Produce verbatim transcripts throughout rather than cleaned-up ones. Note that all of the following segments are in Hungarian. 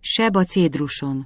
Seb a cédruson.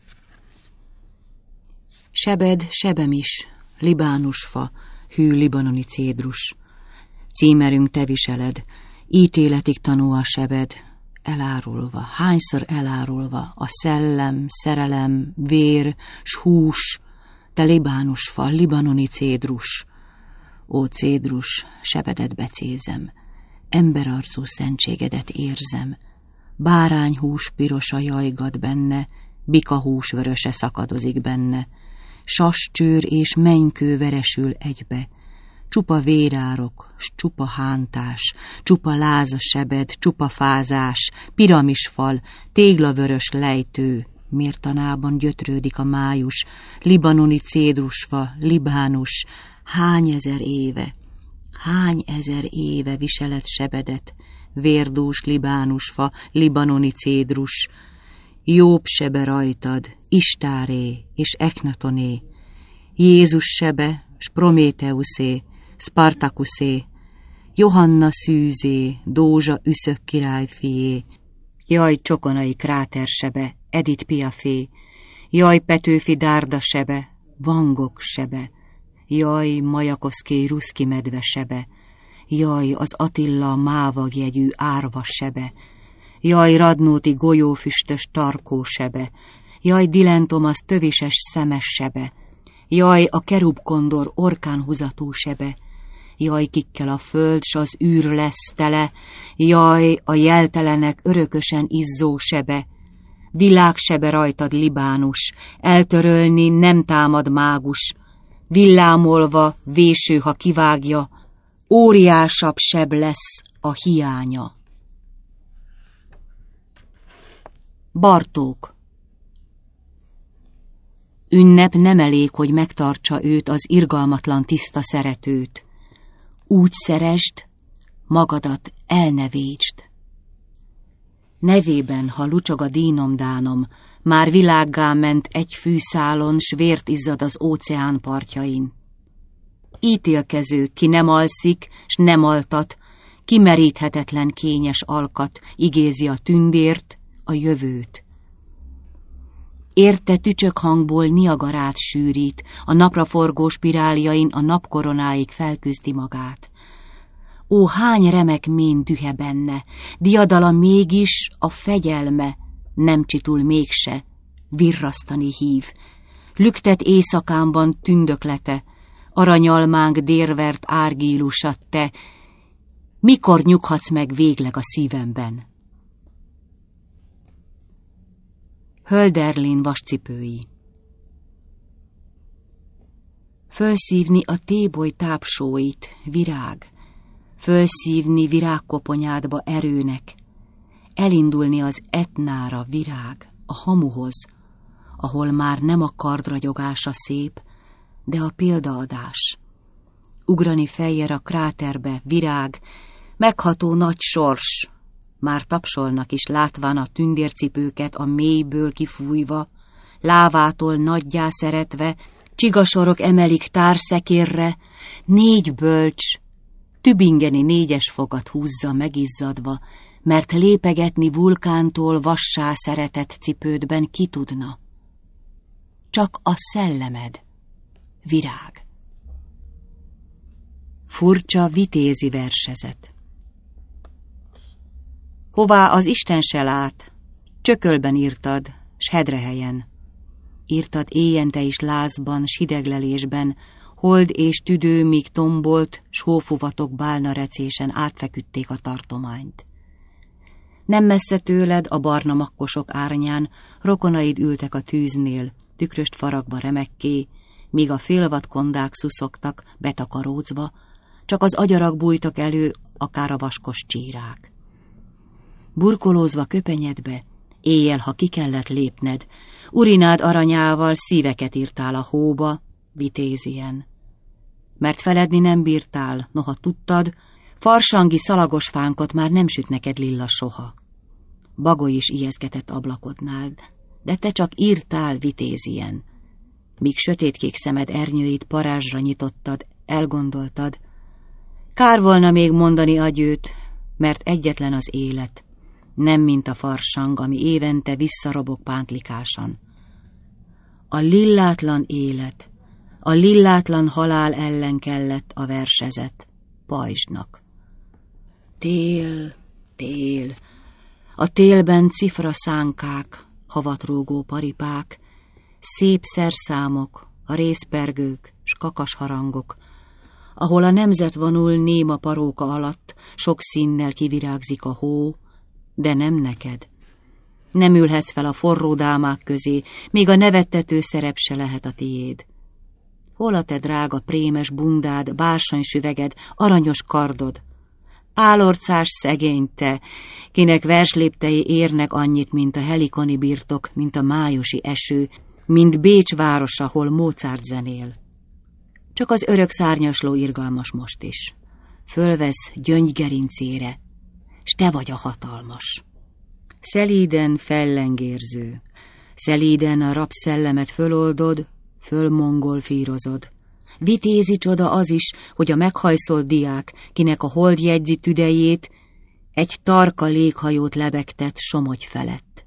Sebed, sebem is, libánusfa, hű libanoni cédrus. Címerünk te viseled, ítéletig tanul a sebed, elárulva, hányszor elárulva, a szellem, szerelem, vér, s hús, te libánusfa, libanoni cédrus. Ó cédrus, sebedet becézem, emberarcú szentségedet érzem, bárányhús pirosa jajgat benne, bikahús vöröse szakadozik benne, sascsőr és mennykő veresül egybe, csupa vérárok, s csupa hántás, csupa láza sebed, csupa fázás, piramisfal, téglavörös lejtő, mértanában gyötrődik a május, libanoni cédrusfa, libánus, hány ezer éve, hány ezer éve viseled sebedet, vérdús libánusfa, libanoni cédrus, Jobb sebe rajtad, Istáré és Eknatoné, Jézus sebe, s Prométeuszé, Spartakuszé, Johanna szűzé, Dózsa üszök királyfié, jaj csokonai krátersebe, Edith Piafé, jaj Petőfi Dárda sebe, Van Gogh sebe, jaj Majakovszki Ruszki medve sebe, jaj az Attila mávag jegyű árva sebe, jaj Radnóti golyófüstös tarkó sebe, jaj Dylan Thomas tövises szemes sebe, jaj a kerubkondor orkánhuzatú sebe, jaj kikkel a föld s az űr lesz tele, jaj a jeltelenek örökösen izzó sebe, világsebe rajtad libánus, eltörölni nem támad mágus, villámolva véső, ha kivágja, óriásabb seb lesz a hiánya. Bartók. Ünnep nem elég, hogy megtartsa őt az irgalmatlan tiszta szeretőt. Úgy szeresd, magadat el ne vétsd. Nevében, ha lucsog a dínom-dánom, már világgá ment egy fűszálon, s vért izzad az óceán partjain. Ítélkező, ki nem alszik, s nem altat, kimeríthetetlen kényes alkat, igézi a tündért, a jövőt. Érte tücsök hangból Niagarát sűrít, a napraforgó spiráljain a napkoronáig felküzdi magát. Ó, hány remek mén dühe benne, diadala mégis a fegyelme, nem csitul mégse, virrasztani hív. Lüktet éjszakámban tündöklete, aranyalmánk dérvert árgílusat te, mikor nyughatsz meg végleg a szívemben? Hölderlin vascipői. Fölszívni a téboly tápsóit, virág, fölszívni virágkoponyádba erőnek, elindulni az Etnára, virág, a hamuhoz, ahol már nem a kardragyogása szép, de a példaadás. Ugrani fejjel a kráterbe, virág, megható nagy sors, már tapsolnak is látván a tündércipőket a mélyből kifújva, lávától nagyjá szeretve, csigasorok emelik társzekérre, négy bölcs, tübingeni négyes fogat húzza megizzadva, mert lépegetni vulkántól vassá szeretett cipődben ki tudna. Csak a szellemed, virág. Furcsa vitézi versezet. Hová az Isten se lát, csökölben írtad, s hedrehelyen. Írtad éjjente is lázban, s hideglelésben, hold és tüdő, míg tombolt, s hófuvatok bálna recésen átfeküdték a tartományt. Nem messze tőled, a barna makkosok árnyán, rokonaid ültek a tűznél, tükröst faragva remekké, míg a félvad kondák szuszogtak, betakarózva, csak az agyarak bújtak elő, akár a vaskos csírák. Burkolózva köpenyedbe, éjjel, ha ki kellett lépned, urinád aranyával szíveket írtál a hóba, vitézien. Mert feledni nem bírtál, noha tudtad, farsangi szalagos fánkot már nem süt neked lilla soha. Bagoly is ijeszgetett ablakodnál, de te csak írtál vitézien. Míg sötétkék szemed ernyőit parázsra nyitottad, elgondoltad, kár volna még mondani agyőt, mert egyetlen az élet. Nem mint a farsang, ami évente visszarobog pántlikásan. A lillátlan élet, a lillátlan halál ellen kellett a versezet pajzsnak. Tél, tél, a télben cifra szánkák, havatrógó paripák, szép szerszámok, a rézpergők, s kakas harangok, ahol a nemzet vonul néma paróka alatt, sok színnel kivirágzik a hó, de nem neked. Nem ülhetsz fel a forró dámák közé, még a nevettető szerep se lehet a tiéd. Hol a te drága prémes bundád, bársonysüveged, aranyos kardod? Álorcás szegény te, kinek versléptei érnek annyit, mint a helikoni birtok, mint a májusi eső, mint Bécs városa, ahol Mozart zenél. Csak az örök szárnyasló irgalmas most is. Fölvesz gyöngygerincére, s te vagy a hatalmas. Szelíden fellengérző, szelíden a rabszellemet föloldod, fölmongolfírozod. Vitézi csoda az is, hogy a meghajszolt diák, kinek a hold jegyzi tüdejét, egy tarka léghajót lebegtet Somogy felett.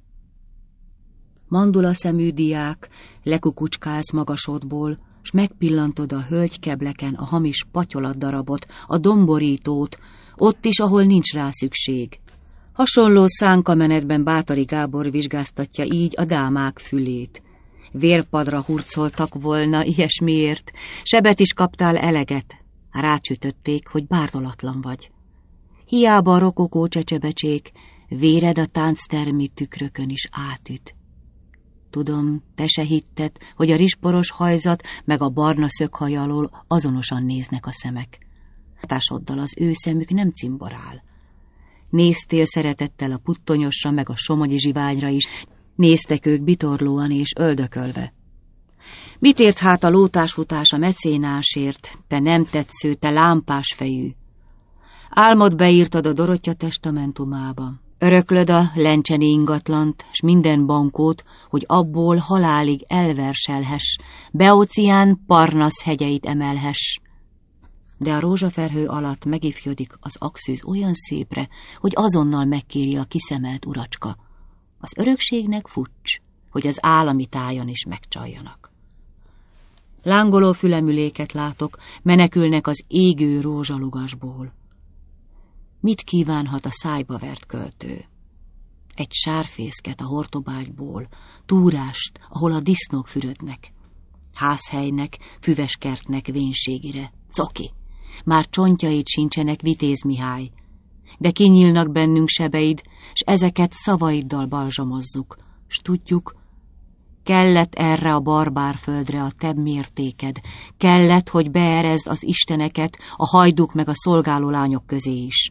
Mandula szemű diák, lekukucskálsz magasodból, s megpillantod a hölgykebleken a hamis patyolatdarabot, a domborítót, ott is, ahol nincs rá szükség. Hasonló szánkamenetben Báthori Gábor vizsgáztatja így a dámák fülét. Vérpadra hurcoltak volna ilyesmiért, sebet is kaptál eleget, rácsütötték, hogy bárdolatlan vagy. Hiába a rokokó csecsebecsék, véred a tánctermi tükrökön is átüt. Tudom, te se hitted, hogy a rizsporos hajzat meg a barna szöghaj alól azonosan néznek a szemek. Tásoddal az ő szemük nem cimborál. Néztél szeretettel a puttonyosra meg a somogyi zsiványra is, néztek ők bitorlóan és öldökölve. Mit ért hát a lótásfutás a mecénásért, te nem tetsző, te lámpás fejű? Álmod beírtad a Dorottya testamentumába. Öröklöd a lencseni ingatlant, s minden bankót, hogy abból halálig elverselhess, Beócián Parnasz hegyeit emelhess. De a rózsaferhő alatt megifjodik az axűz olyan szépre, hogy azonnal megkéri a kiszemelt uracska. Az örökségnek fucs, hogy az állami tájon is megcsaljanak. Lángoló fülemüléket látok, menekülnek az égő rózsalugasból. Mit kívánhat a szájba vert költő? Egy sárfészket a hortobágyból, túrást, ahol a disznók fürödnek. Házhelynek, füves kertnek vénségire, coki, már csontjaid sincsenek, Vitéz Mihály, de kinyílnak bennünk sebeid, s ezeket szavaiddal balzsamozzuk, s tudjuk, kellett erre a barbár földre a te mértéked, kellett, hogy beerezd az isteneket a hajduk meg a szolgáló lányok közé is.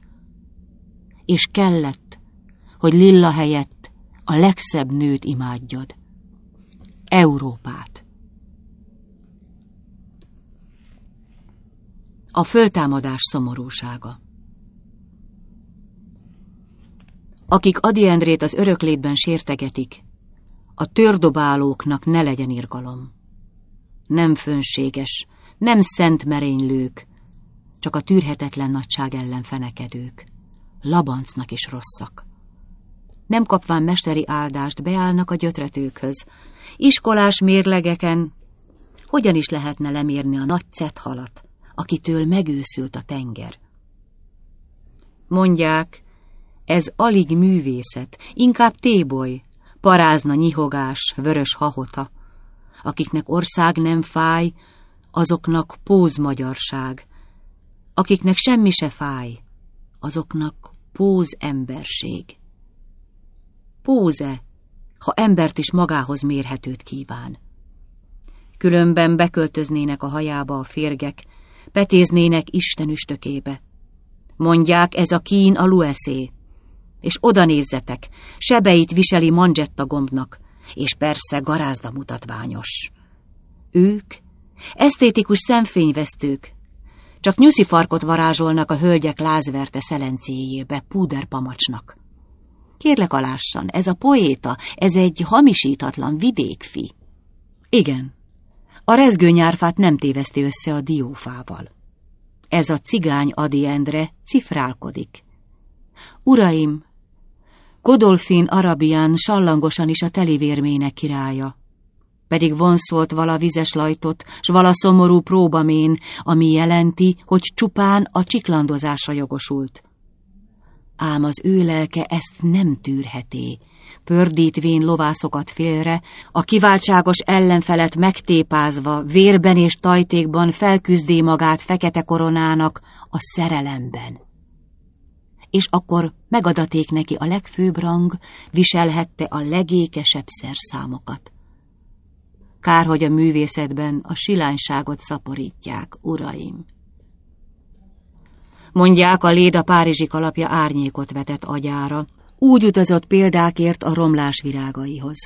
És kellett, hogy Lilla helyett a legszebb nőt imádjad, Európát. A föltámadás szomorúsága. Akik Ady Endrét az öröklétben sértegetik, a tördobálóknak ne legyen irgalom. Nem fönséges, nem szent merénylők, csak a tűrhetetlen nagyság ellen fenekedők. Labancnak is rosszak. Nem kapván mesteri áldást, beállnak a gyötretőkhöz. Iskolás mérlegeken hogyan is lehetne lemérni a nagy cethalat, akitől megőszült a tenger? Mondják, ez alig művészet, inkább téboly, parázna nyihogás, vörös hahota. Akiknek ország nem fáj, azoknak pózmagyarság. Akiknek semmi se fáj, azoknak póz emberség. Póze, ha embert is magához mérhetőt kíván. Különben beköltöznének a hajába a férgek, petéznének Isten üstökébe. Mondják, ez a kín a lueszé, és oda nézzetek, sebeit viseli manzsetta gombnak, és persze garázda mutatványos. Ők, esztétikus szemfényvesztők, csak nyuszifarkot varázsolnak a hölgyek lázverte szelencéjébe, púderpamacsnak. Kérlek alássan, ez a poéta, ez egy hamisíthatlan vidékfi. Igen, a rezgőnyárfát nem téveszti össze a diófával. Ez a cigány Ady Endre cifrálkodik. Uraim, Godolphin Arabian sallangosan is a telivérmének királya, pedig vonszolt vala vizes lajtot, s vala szomorú próbamén, ami jelenti, hogy csupán a csiklandozásra jogosult. Ám az ő lelke ezt nem tűrheti, pördítvén lovászokat félre, a kiváltságos ellenfelet megtépázva, vérben és tajtékban felküzdé magát fekete koronának a szerelemben. És akkor megadaték neki a legfőbb rang, viselhette a legékesebb szerszámokat. Kár, hogy a művészetben a silányságot szaporítják, uraim. Mondják, a Léda párizsi kalapja árnyékot vetett agyára, úgy utazott példákért a romlás virágaihoz.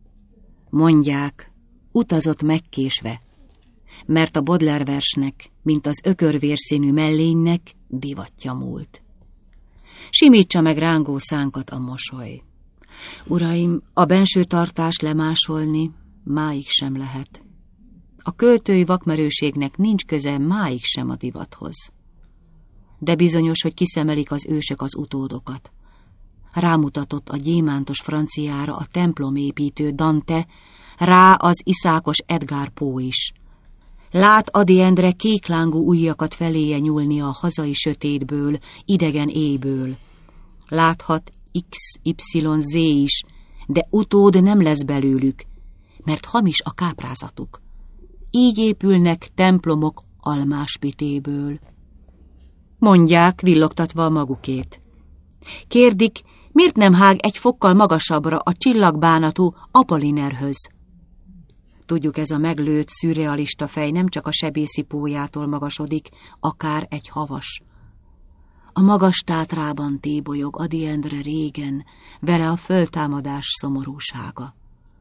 Mondják, utazott megkésve, mert a Baudelaire versnek, mint az ökörvérszínű mellénynek divatja múlt. Simítsa meg rángó szánkat a mosoly. Uraim, a benső tartás lemásolni máig sem lehet. A költői vakmerőségnek nincs köze máig sem a divathoz. De bizonyos, hogy kiszemelik az ősök az utódokat. Rámutatott a gyémántos franciára a templomépítő Dante, rá az iszákos Edgar Poe is. Lát Ady Endre kéklángú ujjakat feléje nyúlni a hazai sötétből, idegen éjből. Láthat iksz ipszilon zé is, de utód nem lesz belőlük, mert hamis a káprázatuk. Így épülnek templomok almáspitéből. Mondják, villogtatva a magukét. Kérdik, miért nem hág egy fokkal magasabbra a csillagbánatú Apollinerhöz? Tudjuk, ez a meglőtt, szürrealista fej nem csak a sebészi pójától magasodik, akár egy havas. A magas tátrában tébolyog Ady Endre régen, vele a föltámadás szomorúsága.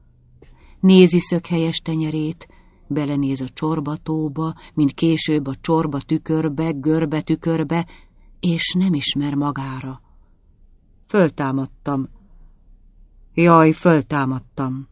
Nézi szökhelyes tenyerét, belenéz a csorbatóba, mint később a csorba tükörbe, görbe tükörbe, és nem ismer magára. Föltámadtam. Jaj, föltámadtam.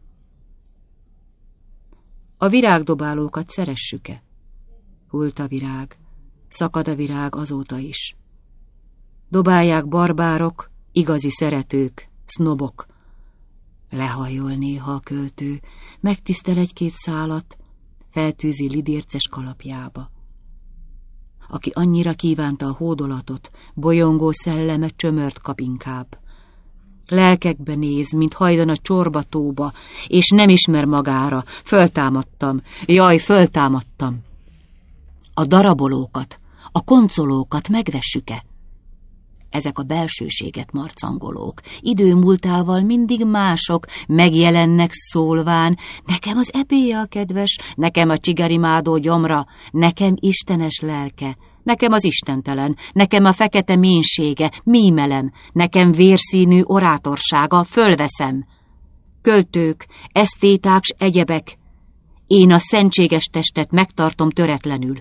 A virágdobálókat szeressük-e? Hult a virág, szakad a virág azóta is. Dobálják barbárok, igazi szeretők, sznobok. Lehajol néha a költő, megtisztel egy-két szálat, feltűzi lidérces kalapjába. Aki annyira kívánta a hódolatot, bolyongó szelleme csömört kap inkább. Lelkekbe néz, mint hajdan a csorbatóba, és nem ismer magára. Föltámadtam, jaj, föltámadtam. A darabolókat, a koncolókat megvessük-e? Ezek a belsőséget marcangolók, idő múltával mindig mások, megjelennek szólván, nekem az epéje a kedves, nekem a csigarimádó gyomra, nekem istenes lelke, nekem az istentelen, nekem a fekete ménsége, mímelem, nekem vérszínű orátorsága, fölveszem. Költők, esztéták s egyebek, én a szentséges testet megtartom töretlenül.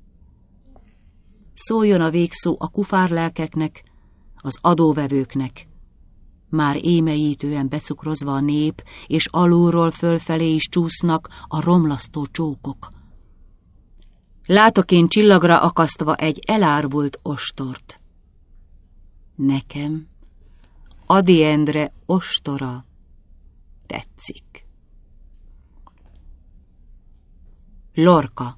Szóljon a végszó a kufárlelkeknek, az adóvevőknek. Már émeítően becukrozva a nép, és alulról fölfelé is csúsznak a romlasztó csókok. Látok én csillagra akasztva egy elárvult ostort. Nekem Ady Endre ostora tetszik. Lorca.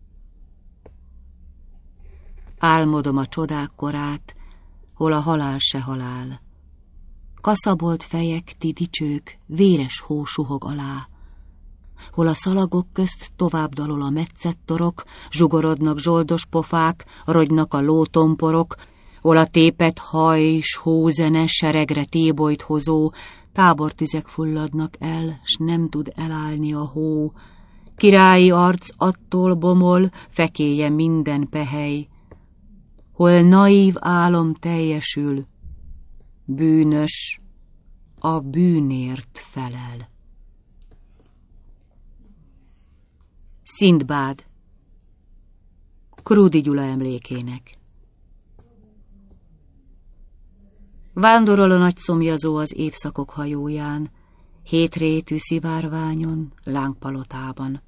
Álmodom a csodák korát, hol a halál se halál. Kaszabolt fejek, ti dicsők, véres hó suhog alá. Hol a szalagok közt tovább dalol a metszett torok, zsugorodnak zsoldos pofák, rogynak a lótomporok, hol a tépet haj s hózene seregre tébolyt hozó, tábortüzek fulladnak el, s nem tud elállni a hó. Királyi arc attól bomol, fekélye minden pehely. Hol naív álom teljesül, bűnös a bűnért felel. Szindbád. Krúdy Gyula emlékének. Vándorol a nagy szomjazó az évszakok hajóján, hétrétű szivárványon, lángpalotában.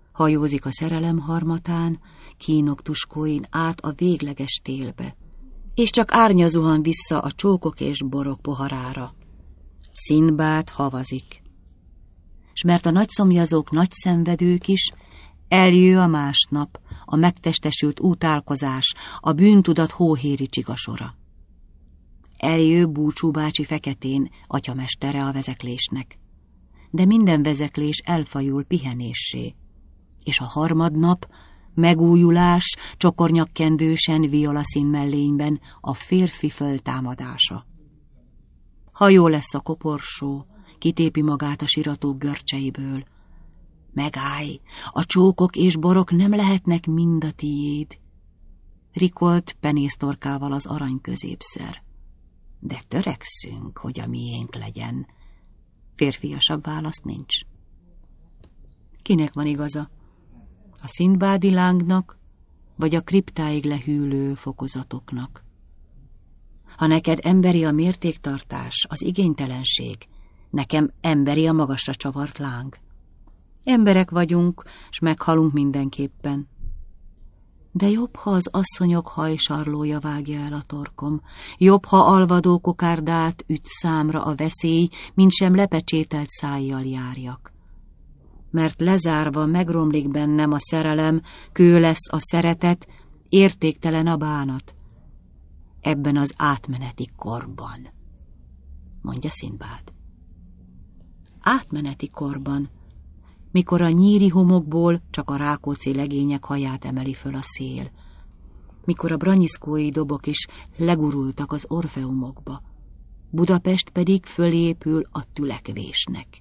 Hajózik a szerelem harmatán, kínok tuskóin át a végleges télbe. és csak árnya zuhan vissza a csókok és borok poharára. Szindbád havazik. S mert a nagyszomjazók nagy szenvedők is, eljő a másnap, a megtestesült útálkozás, a bűntudat hóhéri csigasora. Eljő Búcsú bácsi feketén, atyamestere a vezeklésnek. De minden vezeklés elfajul pihenéssé, és a harmadnap megújulás, csokornyakkendősen violaszín mellényben a férfi föltámadása. Hajó lesz a koporsó, kitépi magát a siratók görcseiből. Megállj, a csókok és borok nem lehetnek mind a tiéd. Rikolt penésztorkával az arany középszer. De törekszünk, hogy a miénk legyen. Férfiasabb válasz nincs. Kinek van igaza? A szindbádi lángnak, vagy a kriptáig lehűlő fokozatoknak? Ha neked emberi a mértéktartás, az igénytelenség, nekem emberi a magasra csavart láng. Emberek vagyunk, s meghalunk mindenképpen. De jobb, ha az asszonyok hajsarlója vágja el a torkom, jobb, ha alvadó kokárdát üt számra a veszély, mint sem lepecsételt szájjal járjak. Mert lezárva megromlik bennem a szerelem, kő lesz a szeretet, értéktelen a bánat. Ebben az átmeneti korban, mondja Szindbád. Átmeneti korban, mikor a nyíri homokból csak a Rákóczi legények haját emeli föl a szél, mikor a branyiszkói dobok is legurultak az orfeumokba, Budapest pedig fölépül a tülekvésnek.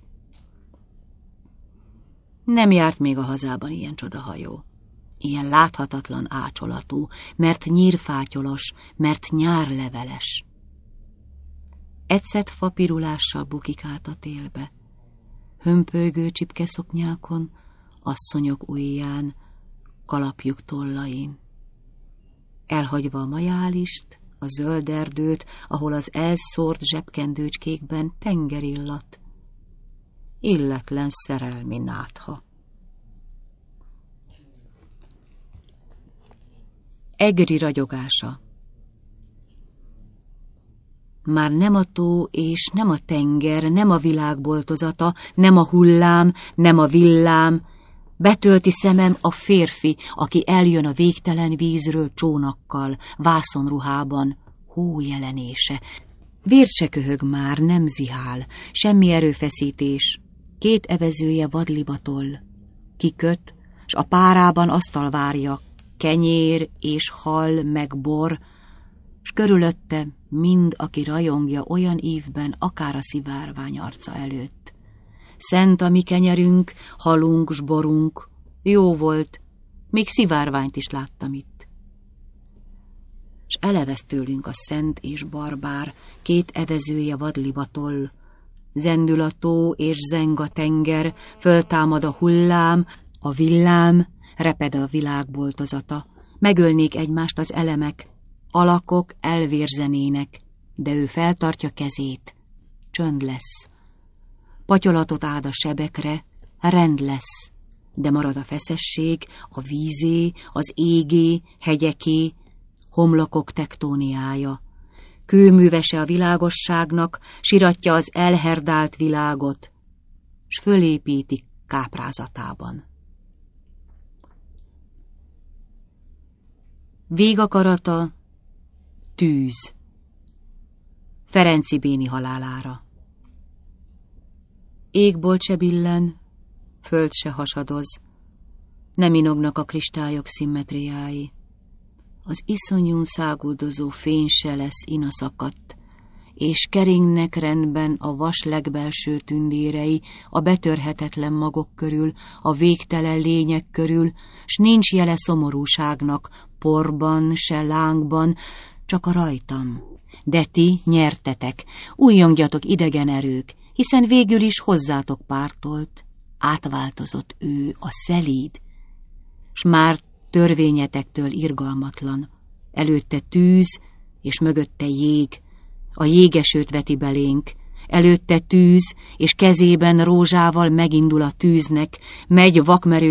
Nem járt még a hazában ilyen csodahajó, ilyen láthatatlan ácsolatú, mert nyírfátyolos, mert nyárleveles. Egyszett fapirulással bukik át a télbe, hömpölygő csipkeszoknyákon, asszonyok ujján, kalapjuk tollain. Elhagyva a majálist, a zöld erdőt, ahol az elszórt zsebkendőcskékben tenger illat. Illetlen szerelmi nátha. Egri ragyogása. Már nem a tó és nem a tenger, nem a világboltozata, nem a hullám, nem a villám. Betölti szemem a férfi, aki eljön a végtelen vízről csónakkal, vászonruhában, hó jelenése. Vért se köhög már, nem zihál, semmi erőfeszítés. Két evezője vadlibatol. Kiköt, s a párában asztal várja, kenyér és hal meg bor, s körülötte mind, aki rajongja olyan ívben, akár a szivárvány arca előtt. Szent a mi kenyerünk, halunk s borunk, jó volt, még szivárványt is láttam itt. S elevez tőlünk a szent és barbár, két evezője vadlibatol, zendül a tó és zeng a tenger, föltámad a hullám, a villám, reped a világboltozata. Megölnék egymást az elemek, alakok elvérzenének, de ő feltartja kezét, csönd lesz. Patyolatot áld a sebekre, rend lesz, de marad a feszesség, a vízé, az égé, hegyeké, homlokok tektóniája. Kőművese a világosságnak, siratja az elherdált világot, s fölépíti káprázatában. Végakarata, tűz. Ferenczy Béni halálára. Égbolt se billen, föld se hasadoz, nem inognak a kristályok szimmetriái. Az iszonyún száguldozó fény se lesz inaszakadt, és keringnek rendben a vas legbelső tündérei a betörhetetlen magok körül, a végtelen lények körül, s nincs jele szomorúságnak, porban, se lángban, csak a rajtam. De ti nyertetek, újjongjatok idegen erők, hiszen végül is hozzátok pártolt, átváltozott ő, a szelíd, s már törvényetektől irgalmatlan, előtte tűz, és mögötte jég, a jégesőt veti belénk, előtte tűz, és kezében rózsával megindul a tűznek, megy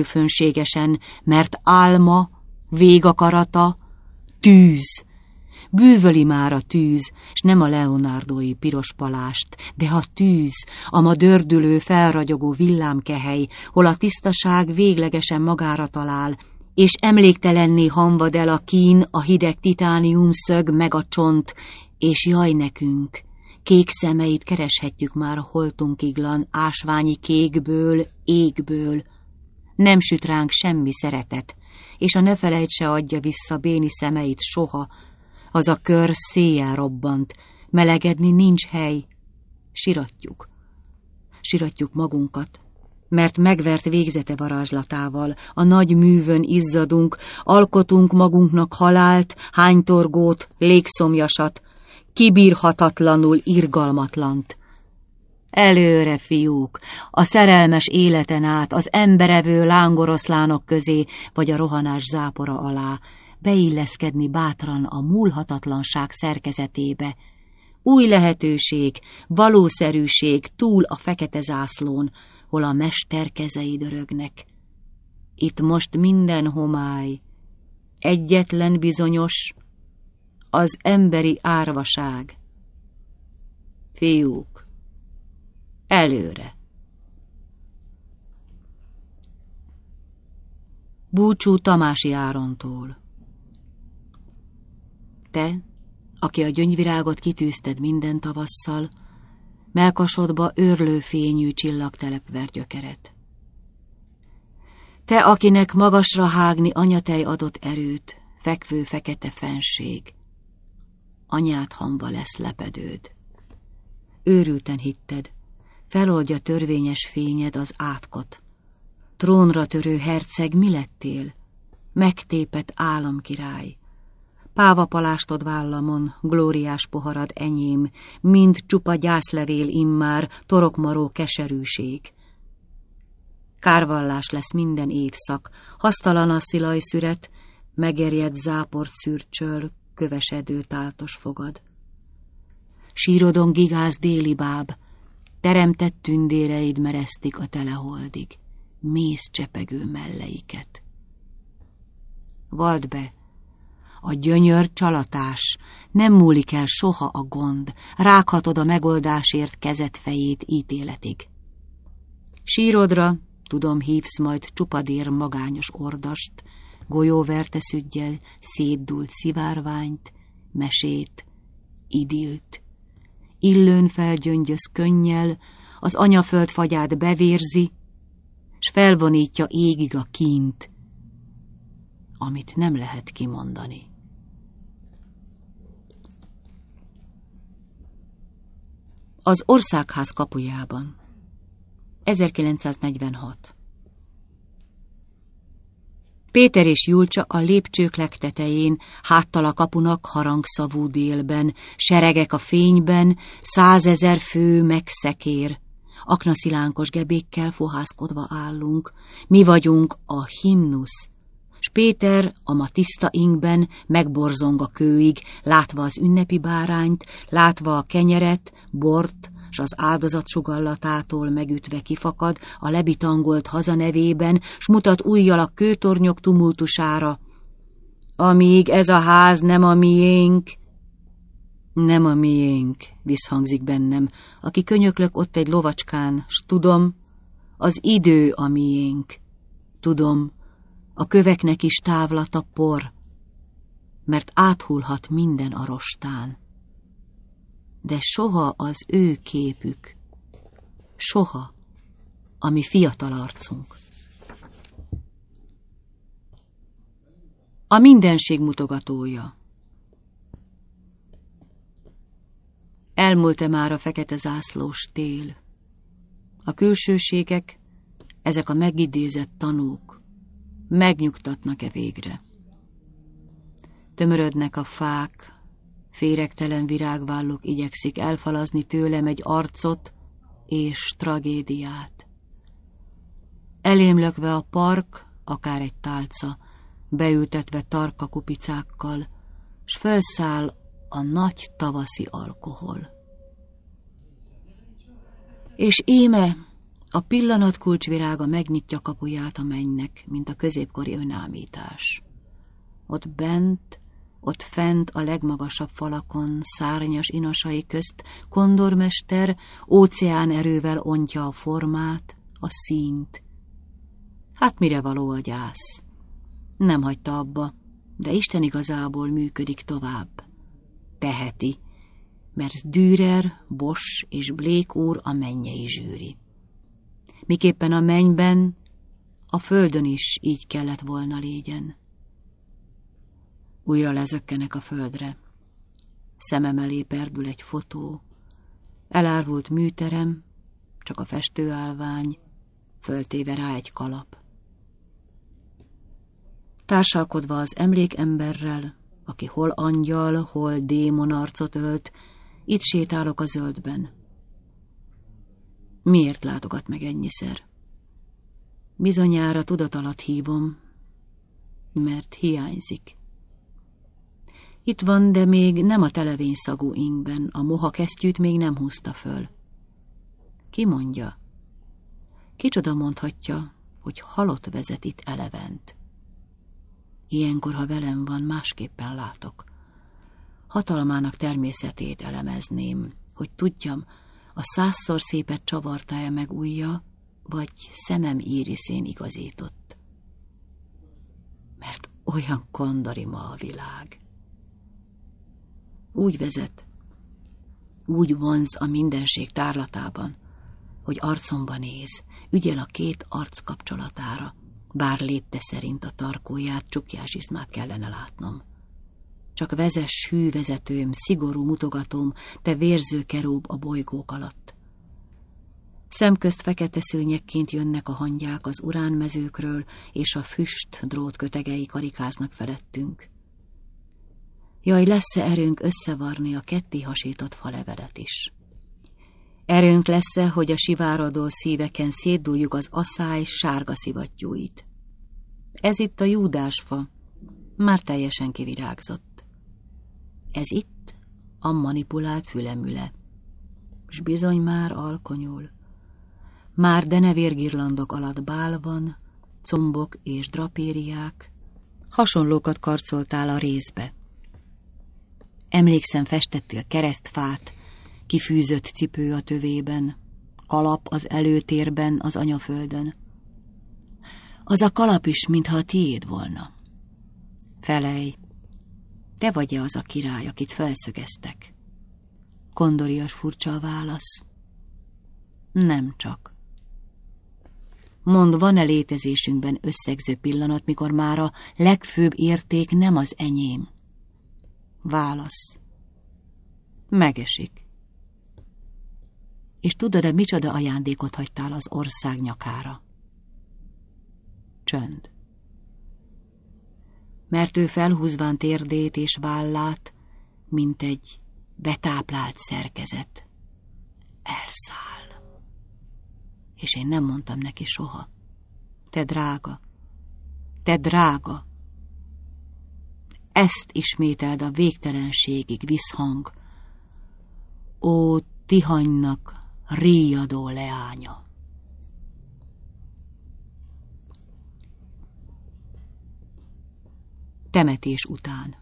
vakmerőfönségesen, mert álma, végakarata, tűz. Bűvöli már a tűz, s nem a leonardói piros palást, de a tűz, a ma dördülő, felragyogó villámkehely, hol a tisztaság véglegesen magára talál, és emléktelenné hamvad el a kín, a hideg titánium szög meg a csont, és jaj nekünk, kék szemeit kereshetjük már a holtunkiglan, ásványi kékből, égből. Nem süt ránk semmi szeretet, és a ne felejts se adja vissza béni szemeit soha. Az a kör széjjel robbant, melegedni nincs hely. Siratjuk, siratjuk magunkat, mert megvert végzete varázslatával, a nagy művön izzadunk, alkotunk magunknak halált, hánytorgót, légszomjasat, kibírhatatlanul irgalmatlant. Előre, fiúk, a szerelmes életen át, az emberevő lángoroszlánok közé, vagy a rohanás zápora alá, beilleszkedni bátran a múlhatatlanság szerkezetébe. Új lehetőség, valószerűség túl a fekete zászlón, hol a mester kezei dörögnek. Itt most minden homály, egyetlen bizonyos, az emberi árvaság. Fiúk, előre! Búcsú Tamási Árontól. Te, aki a gyöngyvirágot kitűzted minden tavasszal, mellkasodba őrlő fényű csillagtelep ver gyökeret. Te, akinek magasra hágni anyatej adott erőt, fekvő fekete fenség, anyád hamba lesz lepedőd. Őrülten hitted, feloldja törvényes fényed az átkot. Trónra törő herceg, mi lettél? Megtépett államkirály. Pávapalástod vállamon, glóriás poharad enyém, mind csupa gyászlevél immár, torokmaró keserűség. Kárvallás lesz minden évszak, hasztalan a szilajszüret, megerjedt záport szürcsöl, kövesedő táltos fogad. Sírodon gigáz déli báb, teremtett tündéreid meresztik a teleholdig, mész csepegő melleiket. Vald be, a gyönyör csalatás, nem múlik el soha a gond, rághatod a megoldásért kezed fejét ítéletig. Sírodra, tudom, hívsz majd csupadér magányos ordast, golyóverte szüggyel, szétdult szivárványt, mesét, idilt. Illőn felgyöngyöz könnyel, az anyaföld fagyát bevérzi, s felvonítja égig a kínt, amit nem lehet kimondani. Az Országház kapujában. ezerkilencszáznegyvenhat. Péter és Julcsa a lépcsők legtetején, háttal a kapunak harangszavú délben, seregek a fényben, százezer fő megszekér. Aknaszilánkos gebékkel fohászkodva állunk, mi vagyunk a himnusz, s Péter a ma tiszta ingben megborzong a kőig, látva az ünnepi bárányt, látva a kenyeret, bort, s az áldozat sugallatától megütve kifakad a lebitangolt hazanevében, s mutat ujjal a kőtornyok tumultusára. Amíg ez a ház nem a miénk, nem a miénk, visszhangzik bennem, aki könyöklök ott egy lovacskán, s tudom, az idő a miénk. Tudom, a köveknek is távlata por, mert áthullhat minden a rostán. De soha az ő képük, soha a mi fiatal arcunk. A mindenség mutogatója. Elmúlt-e már a fekete zászlós tél? A külsőségek, ezek a megidézett tanúk, megnyugtatnak-e végre? Tömörödnek a fák, féregtelen virágvállók igyekszik elfalazni tőlem egy arcot és tragédiát. Elém lökve a park, akár egy tálca, beültetve tarka kupicákkal, s felszáll a nagy tavaszi alkohol. És íme a pillanat kulcsvirága megnyitja kapuját a mennynek, mint a középkori önállítás. Ott bent, Ott fent a legmagasabb falakon, szárnyas inasai közt, kondormester óceán erővel ontja a formát, a színt. Hát mire való a gyász? Nem hagyta abba, de Isten igazából működik tovább. Teheti, mert Dürer, Bosch és Blake úr a mennyei zsűri. Miképpen a mennyben, a földön is így kellett volna légyen. Újra lezökkenek a földre. Szemem elé perdül egy fotó. Elárvult műterem, csak a festőállvány, föltéve rá egy kalap. Társalkodva az emlékemberrel, aki hol angyal, hol démon arcot ölt, itt sétálok a zöldben. Miért látogat meg ennyiszer? Bizonyára tudat alatt hívom, mert hiányzik. Itt van, de még nem a televényszagú ingben, a moha kesztyűt még nem húzta föl. Ki mondja? Kicsoda mondhatja, hogy halott vezet itt elevent. Ilyenkor, ha velem van, másképpen látok. Hatalmának természetét elemezném, hogy tudjam, a százszor szépet csavarta-e meg ujja, vagy szemem íriszén igazított. Mert olyan kondori ma a világ. Úgy vezet, úgy vonz a mindenség tárlatában, hogy arcomba néz, ügyel a két arc kapcsolatára, bár lépte szerint a tarkóját, csukjás izmát kellene látnom. Csak vezess, hű vezetőm, szigorú mutogatóm, te vérző kerúb a bolygók alatt. Szemközt fekete szőnyekként jönnek a hangyák az uránmezőkről, és a füst drótkötegei karikáznak felettünk. Jaj, lesz-e erőnk összevarni a ketté hasított falevelet is? Erőnk lesz-e, hogy a sivárodó szíveken szétdúljuk az asszály sárga szivattyúit? Ez itt a júdásfa, már teljesen kivirágzott. Ez itt a manipulált fülemüle, s bizony már alkonyul. Már denevérgirlandok alatt bál van, combok és drapériák, hasonlókat karcoltál a rézbe. Emlékszem, festettél keresztfát, kifűzött cipő a tövében, kalap az előtérben az anyaföldön. Az a kalap is, mintha a tiéd volna. Felej, te vagy-e az a király, akit felszögeztek? Kondorias furcsa a válasz. Nem csak. Mondd, van-e létezésünkben összegző pillanat, mikor már a legfőbb érték nem az enyém? Válasz. Megesik. És tudod-e, micsoda ajándékot hagytál az ország nyakára? Csönd. Mert ő felhúzván térdét és vállát, mint egy betáplált szerkezet, elszáll. És én nem mondtam neki soha. Te drága, te drága. Ezt ismételd a végtelenségig visszhang. Ó, Tihanynak ríjadó leánya. Temetés után.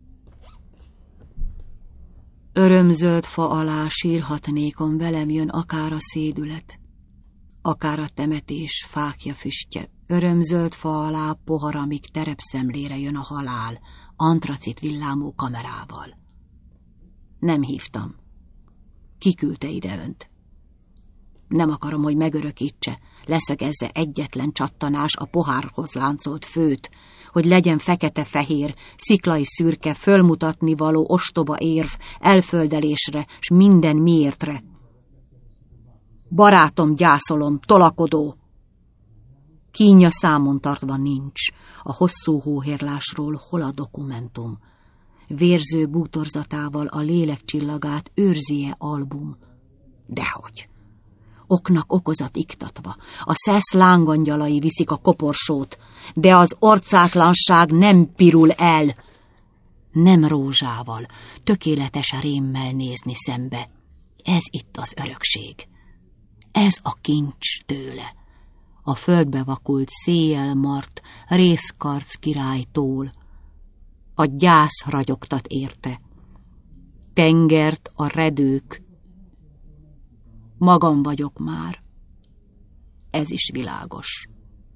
Örömzöld fa alá sírhatnékon, velem jön akár a szédület, akár a temetés fákja füstje. Örömzöld fa alá poharamig terepszemlére jön a halál, antracit villámú kamerával. Nem hívtam. Kiküldte ide önt. Nem akarom, hogy megörökítse, leszögezze egyetlen csattanás a pohárhoz láncolt főt, hogy legyen fekete-fehér, sziklai szürke, fölmutatni való ostoba érv, elföldelésre, s minden miértre. Barátom, gyászolom, tolakodó. Kínja számon tartva nincs, a hosszú hóhérlásról hol a dokumentum. Vérző bútorzatával a lélek csillagát őrzi-e album? Dehogy. Oknak okozat iktatva, a szesz lángangyalai viszik a koporsót, de az orcátlanság nem pirul el. Nem rózsával, tökéletes rémmel nézni szembe. Ez itt az örökség. Ez a kincs tőle. A földbe vakult széjjel mart részkarc királytól. A gyász ragyogtat érte. Tengert a redők. Magam vagyok már. Ez is világos.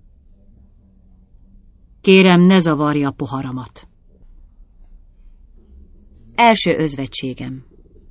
Kérem, ne zavarja a poharamat. Első özvegységem.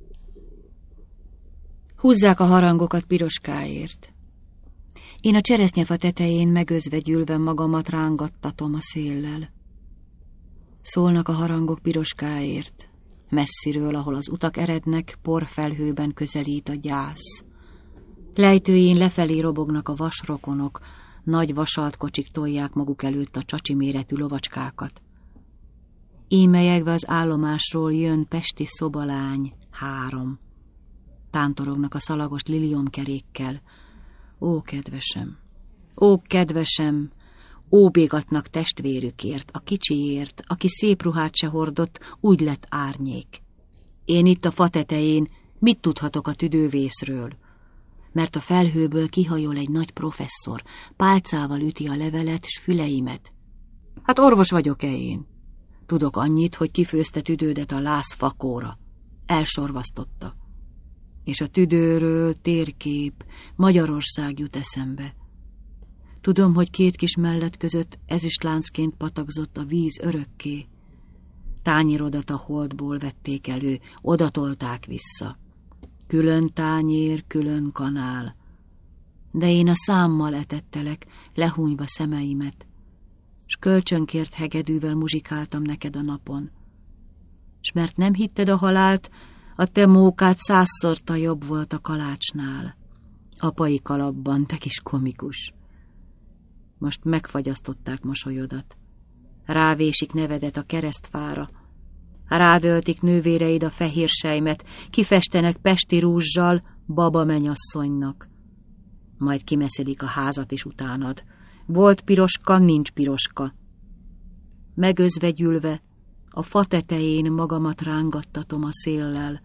Húzzák a harangokat piroskáért. Én a cseresznyefa tetején megözvegyülve magamat rángattatom a széllel. Szólnak a harangok piroskáért. Messziről, ahol az utak erednek, porfelhőben közelít a gyász. Lejtőjén lefelé robognak a vasrokonok, nagy vasalt kocsik tolják maguk előtt a csacsi méretű lovacskákat. Ímelyegve az állomásról jön pesti szobalány, három. Tántorognak a szalagos liliomkerékkel. Ó, kedvesem! Ó, kedvesem! Óbégatnak testvérükért, a kicsiért, aki szép ruhát se hordott, úgy lett árnyék. Én itt a fa tetején mit tudhatok a tüdővészről? Mert a felhőből kihajol egy nagy professzor, pálcával üti a levelet s füleimet. Hát orvos vagyok-e én? Tudok annyit, hogy kifőzte tüdődet a lász fakóra. Elsorvasztotta. És a tüdőről térkép, Magyarország jut eszembe. Tudom, hogy két kis mellett között ezüstláncként patakzott a víz örökké. Tányérodat a holdból vették elő, odatolták vissza. Külön tányér, külön kanál. De én a számmal etettelek, lehúnyva szemeimet, s kölcsönkért hegedűvel muzsikáltam neked a napon. S mert nem hitted a halált, a te mókád százszorta jobb volt a kalácsnál. Apai kalapban, te kis komikus. Most megfagyasztották mosolyodat. Rávésik nevedet a keresztfára. Rádöltik nővéreid a fehér sejmet, kifestenek pesti rúzsal baba menyasszonynak. Majd kimeszelik a házat is utánad. Volt piroska, nincs piroska. Megözvegyülve, a fa tetején magamat rángattatom a széllel.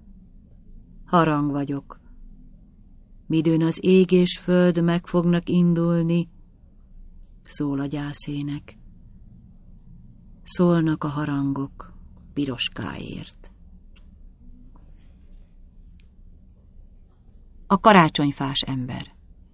Harang vagyok. Midőn az ég és föld meg fognak indulni, szól a gyászének. Szólnak a harangok piroskáért. A karácsonyfás ember.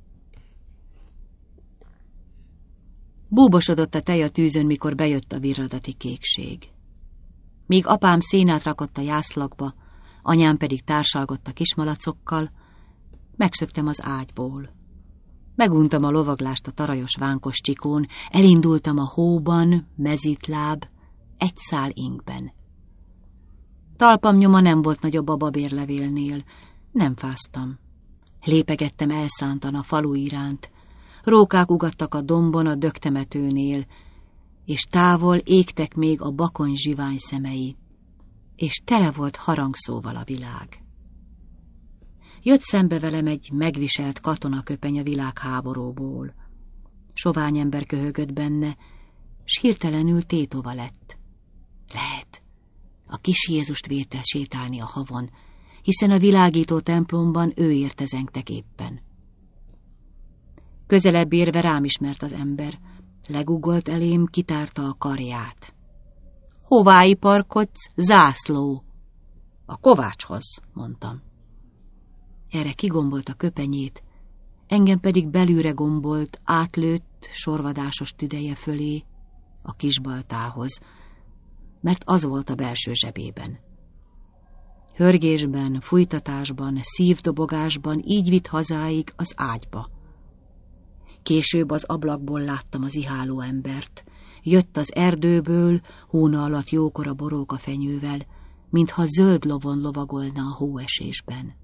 Búbosodott a tej a tűzön, mikor bejött a virradati kékség. Míg apám szénát rakott a jászlakba, anyám pedig társalgott a kismalacokkal, megszöktem az ágyból. Meguntam a lovaglást a tarajos vánkos csikón, elindultam a hóban, mezitláb, egy szál inkben. Talpam nyoma nem volt nagyobb a babérlevélnél, nem fáztam. Lépegettem elszántan a falu iránt, rókák ugattak a dombon a dögtemetőnél, és távol égtek még a bakony zsivány szemei, és tele volt harangszóval a világ. Jött szembe velem egy megviselt katonaköpeny a világháborúból. Sovány ember köhögött benne, s hirtelenül tétova lett. Lehet, a kis Jézust vélte sétálni a havon, hiszen a világító templomban ő értezengtek éppen. Közelebb érve rám ismert az ember, legugolt elém, kitárta a karját. Hová iparkodsz, zászló? A kovácshoz, mondtam. Erre kigombolt a köpenyét, engem pedig belülre gombolt, átlőtt sorvadásos tüdeje fölé, a kisbaltához, mert az volt a belső zsebében. Hörgésben, fújtatásban, szívdobogásban így vitt hazáig az ágyba. Később az ablakból láttam az iháló embert. Jött az erdőből, hóna alatt jókora boróka fenyővel, mintha zöld lovon lovagolna a hóesésben.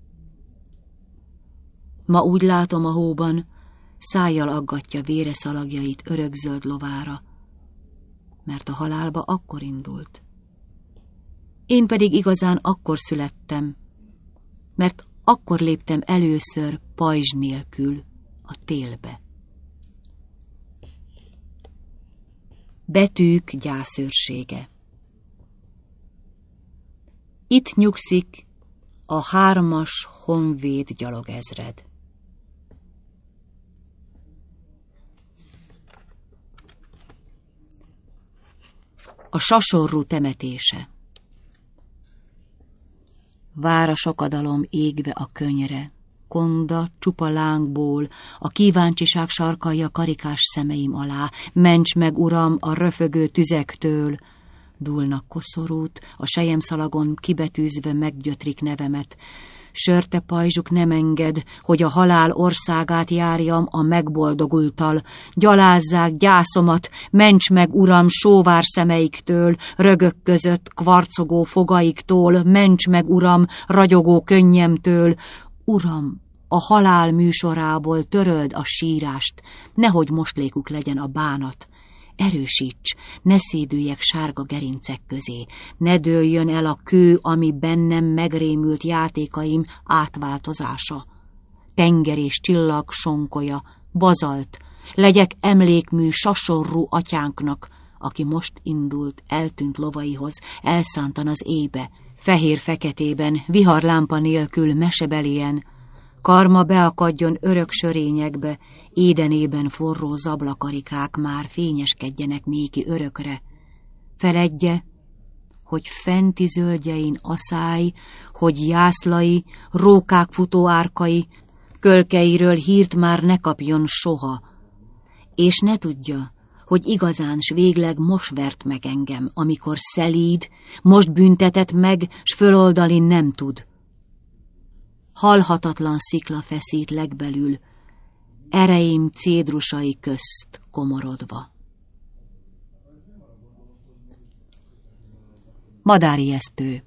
Ma úgy látom a hóban, szájjal aggatja vére szalagjait örökzöld lovára, mert a halálba akkor indult. Én pedig igazán akkor születtem, mert akkor léptem először pajzs nélkül a télbe. Betűk gyászőrsége. Itt nyugszik a hármas honvéd gyalogezred. A sasorru temetése. Vár a sokadalom égve a könnyre, konda csupa lángból, a kíváncsiság sarkalja karikás szemeim alá, ments meg, uram, a röfögő tüzektől. Dúlnak koszorút, a selyemszalagon kibetűzve meggyötrik nevemet. Sörte pajzsuk nem enged, hogy a halál országát járjam a megboldogulttal. Gyalázzák gyászomat, ments meg, uram, sóvár szemeiktől, rögök között kvarcogó fogaiktól, ments meg, uram, ragyogó könnyemtől. Uram, a halál műsorából töröld a sírást, nehogy mostlékuk legyen a bánat. Erősíts, ne szédüljek sárga gerincek közé, ne dőljön el a kő, ami bennem megrémült játékaim átváltozása. Tenger és csillag sonkolya, bazalt, legyek emlékmű sasorru atyánknak, aki most indult eltűnt lovaihoz, elszántan az éjbe, fehér-feketében, viharlámpa nélkül, mesebelien. Karma beakadjon örök sörényekbe, édenében forró zablakarikák már fényeskedjenek néki örökre. Feledje, hogy fenti zöldjein aszály, hogy jászlai, rókák futóárkai, kölkeiről hírt már ne kapjon soha, és ne tudja, hogy igazán s végleg most vert meg engem, amikor szelíd, most büntetett meg, s föloldali nem tud. Halhatatlan szikla feszít legbelül, ereim cédrusai közt komorodva. Madárijesztő.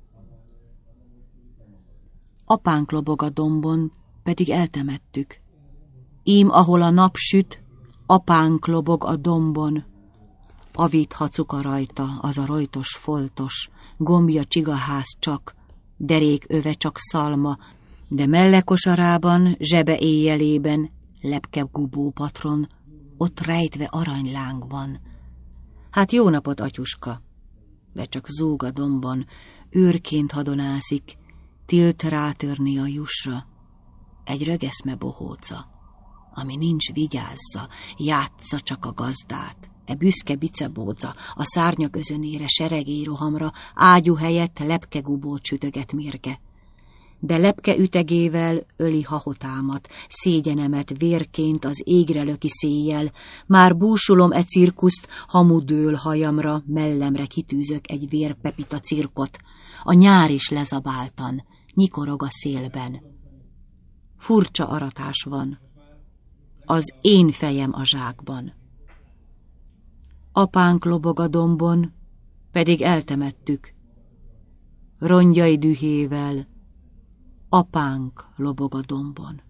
Apánk lobog a dombon, pedig eltemettük. Ím, ahol a nap süt, apánk lobog a dombon. Avit hacuka rajta, az a rojtos foltos, gombja csigaház csak, derék öve csak szalma, de mellekosarában, zsebe éjjelében, lepke gubó patron, ott rejtve aranyláng van. Hát jó napot, atyuska, de csak zúg a dombon, őrként hadonászik, tilt rátörni a jussra. Egy rögeszme bohóca, ami nincs vigyázza, játsza csak a gazdát. E büszke bicebóca, a szárnyak özönére, seregély rohamra, ágyú helyett lepkegubót sütöget mérge. De lepke ütegével öli hahotámat, szégyenemet vérként az égre löki széjjel, már búsulom e cirkuszt, hamu dől hajamra, mellemre kitűzök egy vérpepita cirkot, a nyár is lezabáltan, nyikorog a szélben. Furcsa aratás van, az én fejem a zsákban. Apánk lobog a dombon, pedig eltemettük. Rongyai dühével apánk lobog a dombon.